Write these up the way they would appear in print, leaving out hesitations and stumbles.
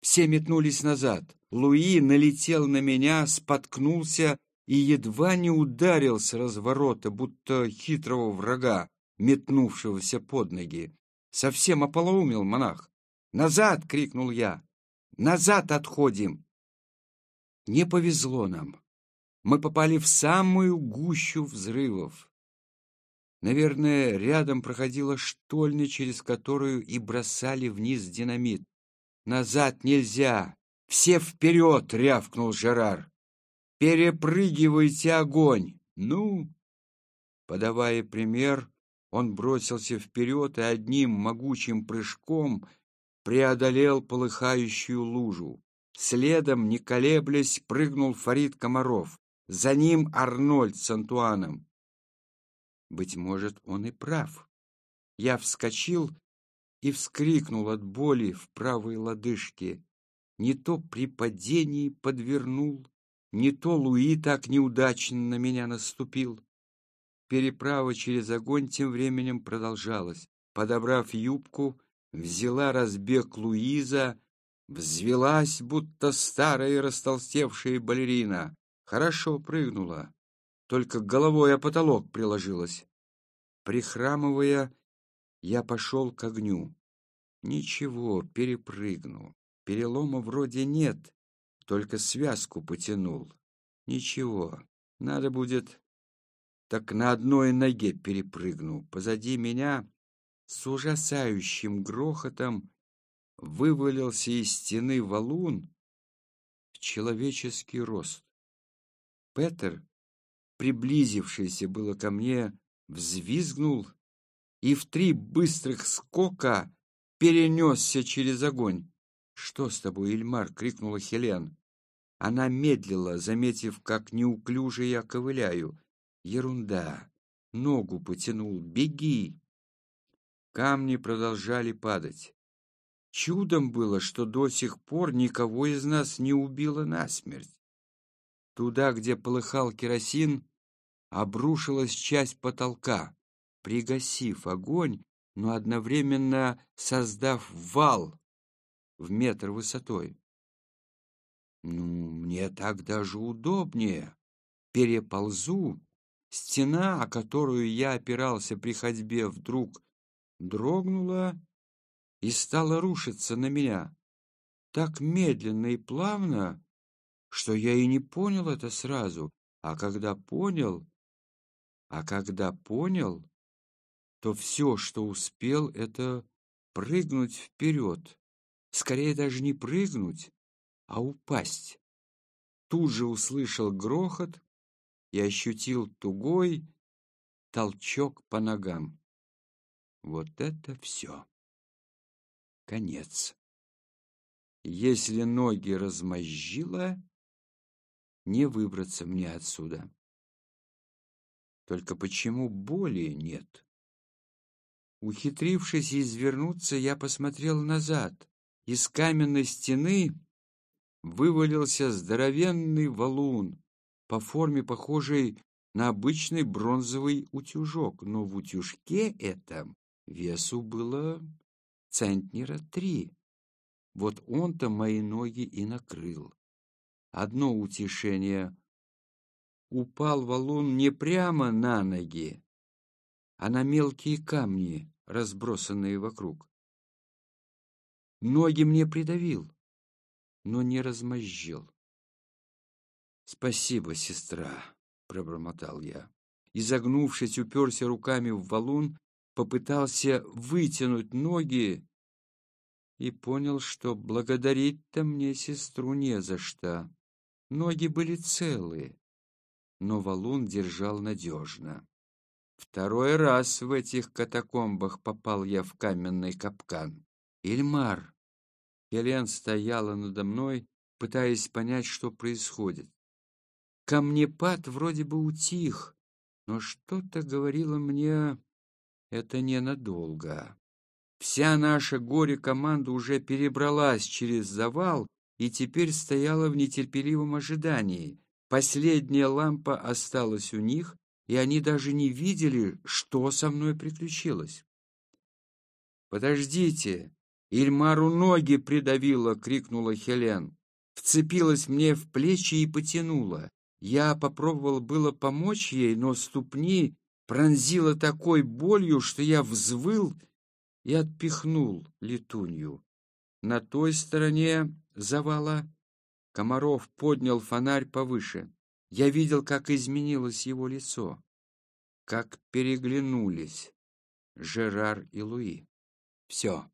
Все метнулись назад. Луи налетел на меня, споткнулся и едва не ударил с разворота, будто хитрого врага, метнувшегося под ноги. Совсем ополоумел монах. «Назад!» — крикнул я. «Назад отходим!» Не повезло нам. Мы попали в самую гущу взрывов. Наверное, рядом проходила штольня, через которую и бросали вниз динамит. «Назад нельзя! Все вперед!» — рявкнул Жерар. «Перепрыгивайте огонь!» «Ну!» Подавая пример, он бросился вперед и одним могучим прыжком преодолел полыхающую лужу. Следом, не колеблясь, прыгнул Фарид Комаров. За ним Арнольд с Антуаном. Быть может, он и прав. Я вскочил и вскрикнул от боли в правой лодыжке. Не то при падении подвернул, не то Луи так неудачно на меня наступил. Переправа через огонь тем временем продолжалась. Подобрав юбку, взяла разбег Луиза, взвелась, будто старая растолстевшая балерина. Хорошо прыгнула, только головой о потолок приложилась. Прихрамывая, я пошел к огню. Ничего, перепрыгну. Перелома вроде нет, только связку потянул. Ничего, надо будет, так на одной ноге перепрыгну. Позади меня с ужасающим грохотом вывалился из стены валун в человеческий рост. Петер, приблизившийся было ко мне, взвизгнул и в 3 быстрых скока перенесся через огонь. «Что с тобой, Ильмар?» — крикнула Хелен. Она медлила, заметив, как неуклюже я ковыляю. «Ерунда! Ногу потянул! Беги!» Камни продолжали падать. Чудом было, что до сих пор никого из нас не убило насмерть. Туда, где полыхал керосин, обрушилась часть потолка, пригасив огонь, но одновременно создав вал в 1 метр высотой. Ну, мне так даже удобнее. Переползу. Стена, о которую я опирался при ходьбе, вдруг дрогнула и стала рушиться на меня. Так медленно и плавно, что я и не понял это сразу. А когда понял, то все, что успел, это прыгнуть вперед. Скорее даже не прыгнуть, а упасть. Тут же услышал грохот и ощутил тугой толчок по ногам. Вот это все. Конец. Если ноги размозжило, не выбраться мне отсюда. Только почему боли нет? Ухитрившись извернуться, я посмотрел назад. Из каменной стены вывалился здоровенный валун, по форме похожий на обычный бронзовый утюжок, но в утюжке этом весу было центнера 3. Вот он-то мои ноги и накрыл. Одно утешение: упал валун не прямо на ноги, а на мелкие камни, разбросанные вокруг. Ноги мне придавил, но не размозжил. «Спасибо, сестра», — пробормотал я. Изогнувшись, уперся руками в валун, попытался вытянуть ноги и понял, что благодарить-то мне сестру не за что. Ноги были целые, но валун держал надежно. 2 раз в этих катакомбах попал я в каменный капкан. «Ильмар!» Хелен стояла надо мной, пытаясь понять, что происходит. Камнепад вроде бы утих, но что-то говорило мне, это ненадолго. Вся наша горе-команда уже перебралась через завал и теперь стояла в нетерпеливом ожидании. Последняя лампа осталась у них, и они даже не видели, что со мной приключилось. «Подождите!» Ильмару ноги придавило, крикнула Хелен. Вцепилась мне в плечи и потянула. Я попробовал было помочь ей, но ступни пронзила такой болью, что я взвыл и отпихнул летунью. На той стороне завала Комаров поднял фонарь повыше. Я видел, как изменилось его лицо, как переглянулись Жерар и Луи. Все.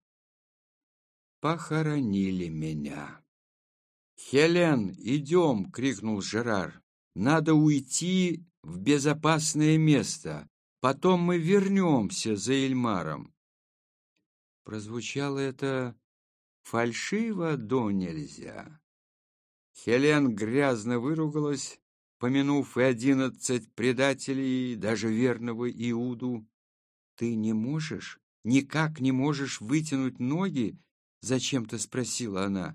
Похоронили меня. «Хелен, идем!» — крикнул Жерар. «Надо уйти в безопасное место. Потом мы вернемся за Ильмаром». Прозвучало это фальшиво до нельзя. Хелен грязно выругалась, помянув и 11 предателей, даже верного Иуду. «Ты не можешь, никак не можешь вытянуть ноги?» — зачем-то спросила она.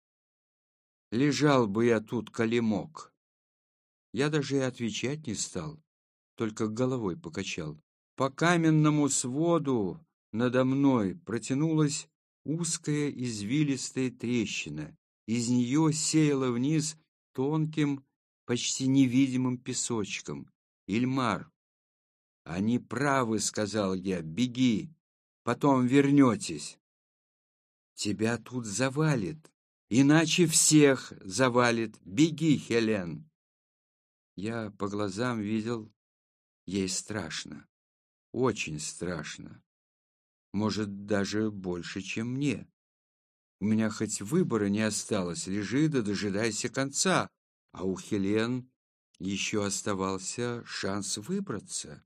«Лежал бы я тут, коли мог». Я даже и отвечать не стал, только головой покачал. По каменному своду надо мной протянулась узкая извилистая трещина. Из нее сеяло вниз тонким, почти невидимым песочком. «Ильмар!» «Они правы», — сказал я, — «беги, потом вернетесь». «Тебя тут завалит, иначе всех завалит. Беги, Хелен». Я по глазам видел, ей страшно, очень страшно. Может, даже больше, чем мне. У меня хоть выбора не осталось, лежи да дожидайся конца, а у Хелен еще оставался шанс выбраться.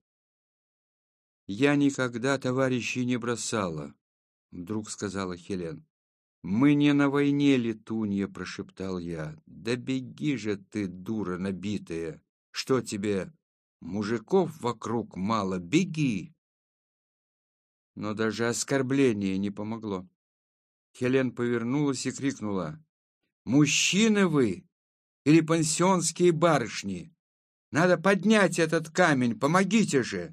«Я никогда товарищей не бросала», — вдруг сказала Хелен. «Мы не на войне, летунья», — прошептал я. «Да беги же ты, дура набитая! Что тебе, мужиков вокруг мало? Беги!» Но даже оскорбление не помогло. Хелен повернулась и крикнула: «Мужчины вы или пансионские барышни? Надо поднять этот камень, помогите же!»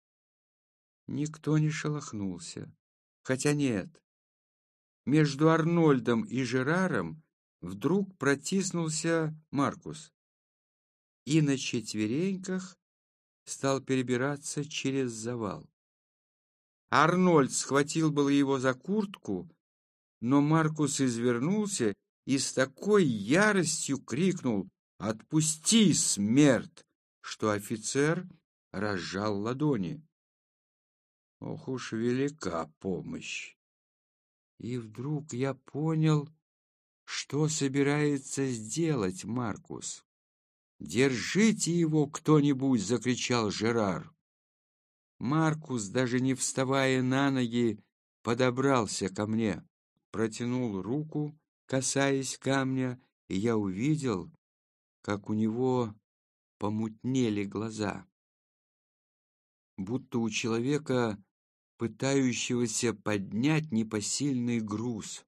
Никто не шелохнулся. Хотя нет. Между Арнольдом и Жераром вдруг протиснулся Маркус и на четвереньках стал перебираться через завал. Арнольд схватил было его за куртку, но Маркус извернулся и с такой яростью крикнул: «Отпусти, смерть!», что офицер разжал ладони. Ох уж велика помощь! И вдруг я понял, что собирается сделать Маркус. «Держите его кто-нибудь!» — закричал Жерар. Маркус, даже не вставая на ноги, подобрался ко мне, протянул руку, касаясь камня, и я увидел, как у него помутнели глаза, будто у человека, пытающегося поднять непосильный груз.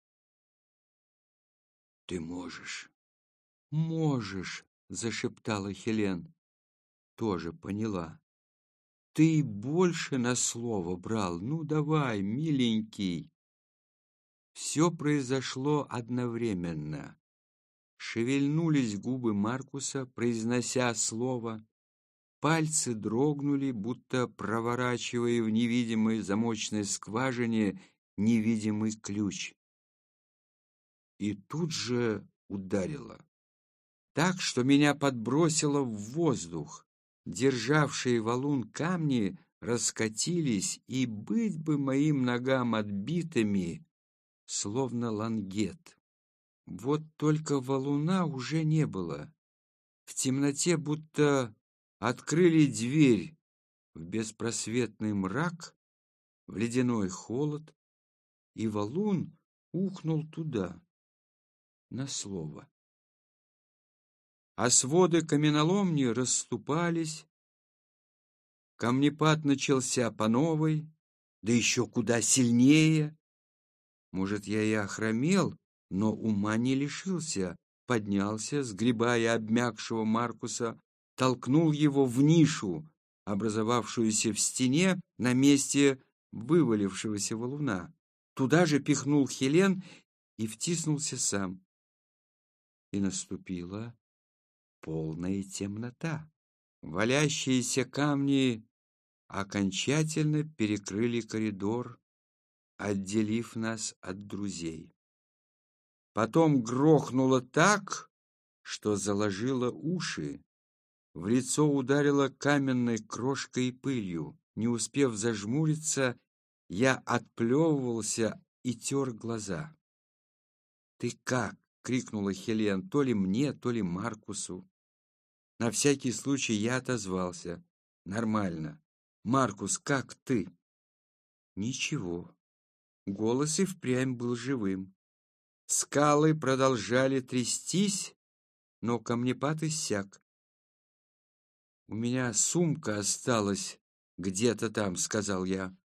«Ты можешь, можешь!» — зашептала Хелен. Тоже поняла. «Ты больше на слово брал. Ну, давай, миленький!» Все произошло одновременно. Шевельнулись губы Маркуса, произнося слово. Пальцы дрогнули, будто проворачивая в невидимой замочной скважине невидимый ключ. И тут же ударило. Так, что меня подбросило в воздух. Державшие валун камни раскатились, и быть бы моим ногам отбитыми, словно лангет. Вот только валуна уже не было. В темноте будто открыли дверь в беспросветный мрак, в ледяной холод, и валун ухнул туда, на слово. А своды каменоломни расступались, камнепад начался по новой, да еще куда сильнее. Может, я и охромел, но ума не лишился, поднялся, сгребая обмякшего Маркуса, толкнул его в нишу, образовавшуюся в стене на месте вывалившегося валуна. Туда же пихнул Хелен и втиснулся сам. И наступила полная темнота. Валящиеся камни окончательно перекрыли коридор, отделив нас от друзей. Потом грохнуло так, что заложило уши. В лицо ударило каменной крошкой и пылью. Не успев зажмуриться, я отплевывался и тер глаза. «Ты как?» — крикнула Хелен, то ли мне, то ли Маркусу. На всякий случай я отозвался. «Нормально. Маркус, как ты?» Ничего. Голос и впрямь был живым. Скалы продолжали трястись, но камнепад иссяк. «У меня сумка осталась где-то там», — сказал я.